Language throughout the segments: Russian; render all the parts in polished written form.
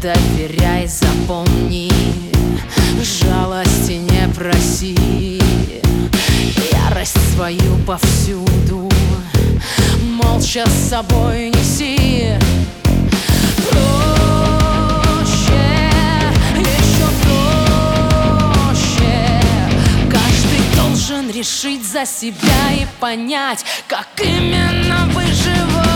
доверяй, запомни, жалости не проси, ярость свою повсюду молча с собой неси. Проще, еще проще. Каждый должен решить за себя и понять, как именно выживать.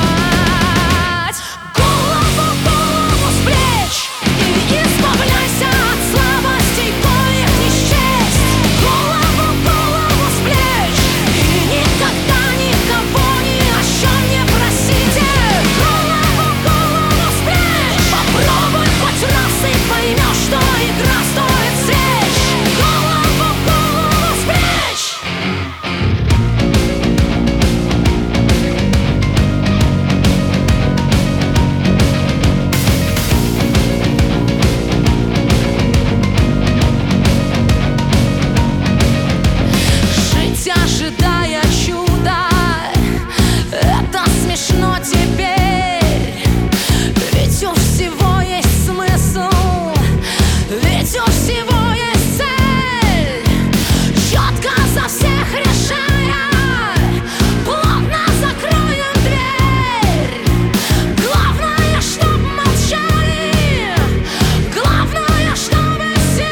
Голову с плеч и избавляйся от слабостей, коих не счесть. Голову с плеч и никогда никого ни о чем не просите. Голову с плеч, попробуй хоть раз и поймешь, что игра стоит свеч. Голову с плеч. Ожидая чуда, это смешно теперь. Ведь у всего есть смысл, ведь у всего есть цель. Четко за всех решая, плотно закроем дверь. Главное, чтоб молчали, главное, чтобы все.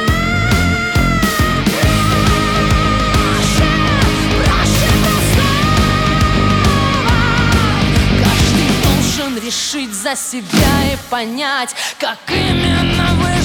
Решить за себя и понять, как именно вы